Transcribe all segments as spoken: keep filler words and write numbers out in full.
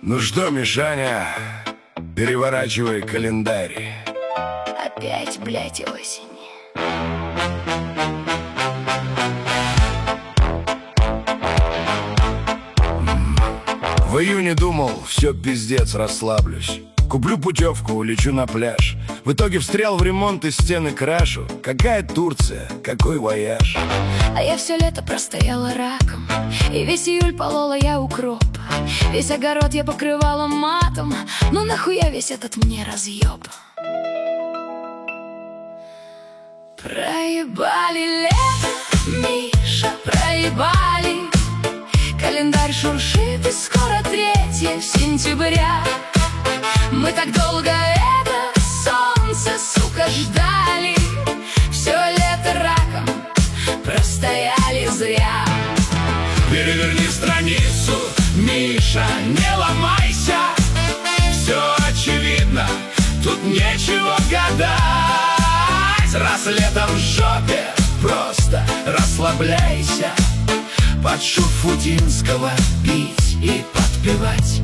Ну что, Мишаня, переворачивай календарь. Опять, блядь, осень. В июне думал, все, пиздец, расслаблюсь. Куплю путевку, улечу на пляж. В итоге встрял в ремонт и стены крашу. Какая Турция, какой вояж. А я все лето простояла раком, и весь июль полола я укроп. Весь огород я покрывала матом. Ну нахуя весь этот мне разъеб? Проебали лето, Миша, проебали. Календарь шуршит, и скоро третье сентября. Мы так долго это солнце, сука, ждали. Все лето раком простояли зря. Переверни страницу, Миша, не ломайся. Все очевидно, тут нечего гадать. Раз лето в жопе, просто расслабляйся. Под Шуфутинского пить и подпевать.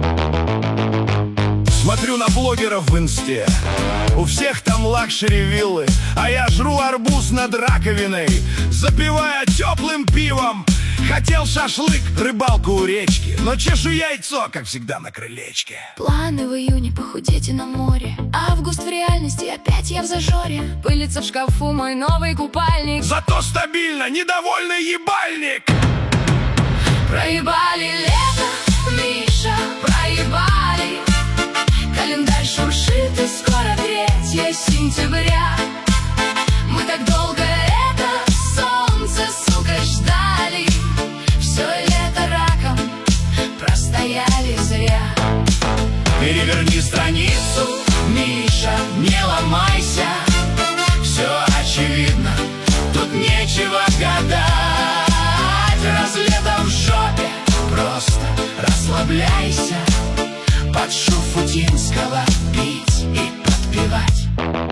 Смотрю на блогеров в инсте. У всех там лакшери-виллы, а я жру арбуз над раковиной, запивая теплым пивом. Хотел шашлык, рыбалку у речки, но чешу яйцо, как всегда, на крылечке. Планы в июне похудеть и на море. Август в реальности, опять я в зажоре. Пылится в шкафу мой новый купальник. Зато стабильно, недовольный ебальник. Проебали лето, Миша, проебали. Календарь шуршит, и скоро третье сентября. Мы так долго это солнце, сука, ждали. Все лето раком простояли зря. Переверни страницу, Миша, не ломайся. Все очевидно, тут нечего гадать. Раз лето в жопе, просто расслабляйся. Под Шуфутинского пить и подпевать.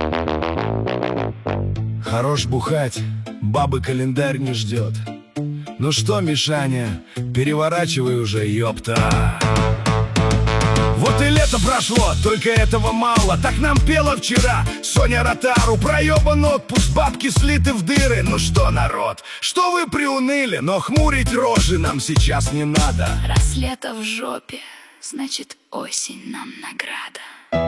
Хорош бухать, бабы календарь не ждет. Ну что, Мишаня, переворачивай уже, ёпта. Вот и лето прошло, только этого мало. Так нам пела вчера Соня Ротару. Проебан отпуск, бабки слиты в дыры. Ну что, народ, что вы приуныли? Но хмурить рожи нам сейчас не надо. Раз лето в жопе, значит осень нам награда.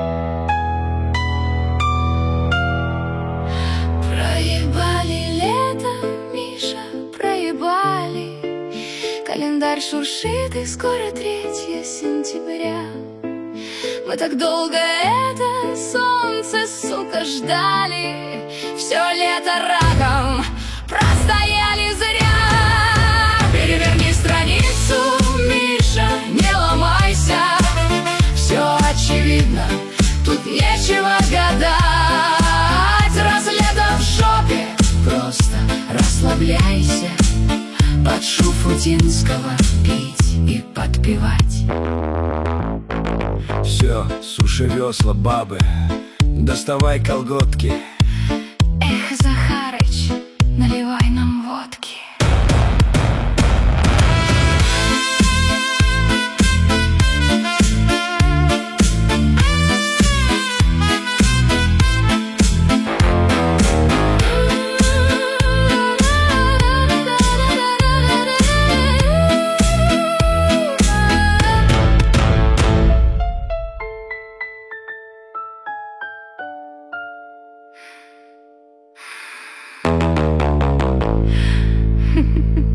Проебали лето, Миша, проебали. Календарь шуршит, и скоро третье сентября. Мы так долго это солнце, сука, ждали. Все лето раком простояли зря. Переверни страницу, Миша, не ломайся. Все очевидно, тут нечего гадать. Раз лето в жопе, просто расслабляйся. Под Шуфутинского пить и подпевать. Все, суши весла, бабы, доставай колготки. Эх, Захарыч, наливай нам водки. Ha ha ha.